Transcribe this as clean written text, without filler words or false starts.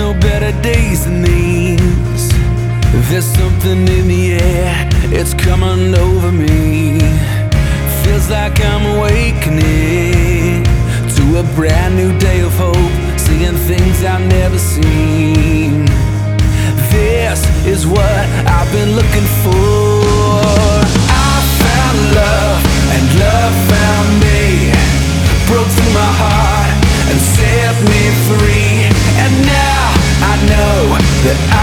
no better days than these. There's something in the air, it's coming over me. Feels like I'm awakening to a brand new day of hope, seeing things I've never seen. This is what I've been looking for. I found love and love found me, broke through my heart and set me free. And now I know that